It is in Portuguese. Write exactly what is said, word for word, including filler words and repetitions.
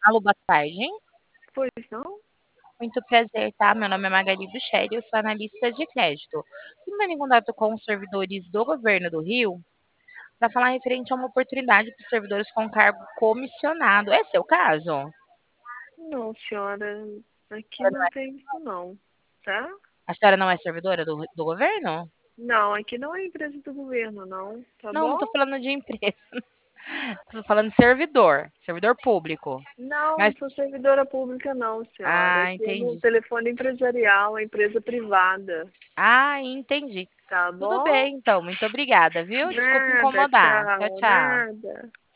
Alô, boa tarde. Pois não? Muito prazer, tá? Meu nome é Magali Bucheri, eu sou analista de crédito. Estou entrando em contato com os servidores do governo do Rio para falar referente a uma oportunidade para os servidores com cargo comissionado. É seu caso? Não, senhora, aqui não tem isso não, tá? A senhora não é servidora do, do governo? Não, aqui não é empresa do governo, não, tá Não, não bom? tô falando de empresa. Tô falando de servidor, servidor público. Não, não Mas, sou servidora pública não, senhora. ah, Aqui é no entendi. telefone empresarial, é empresa privada, Ah, entendi. tá Tudo bom? bem, então. Muito obrigada, viu? Desculpa Nada, incomodar. Tchau, tchau, tchau. nada.